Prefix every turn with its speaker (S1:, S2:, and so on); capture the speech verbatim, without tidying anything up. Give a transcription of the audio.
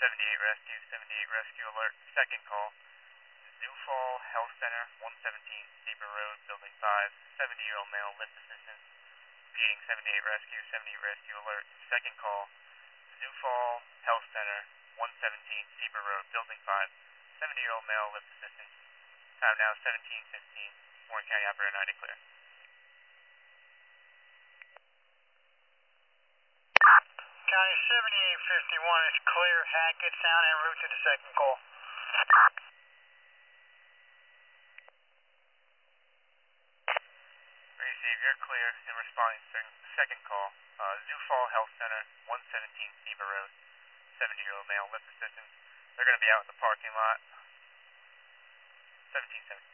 S1: seventy-eight Rescue, seventy-eight Rescue Alert, second call. Sioux Fall Health Center, one seventeen Steeper Road, Building five, seventy-year-old male, lift assistance. Repeating seventy-eight Rescue, seventy-eight Rescue Alert, second call. Sioux Fall Health Center, one seventeen Steeper Road, Building five, seventy-year-old male, lift assistance. Time now seventeen fifteen. Warren County Operator nine to clear.
S2: County seventy-eight fifty-one is clear. Hackett sound en route to the second call.
S1: Receive, you're clear in responding to second call. Uh, Sioux Fall Health Center, one seventeen Steeper Road, seventy-year-old male, lift assistance. They're going to be out in the parking lot. seventeen seventeen.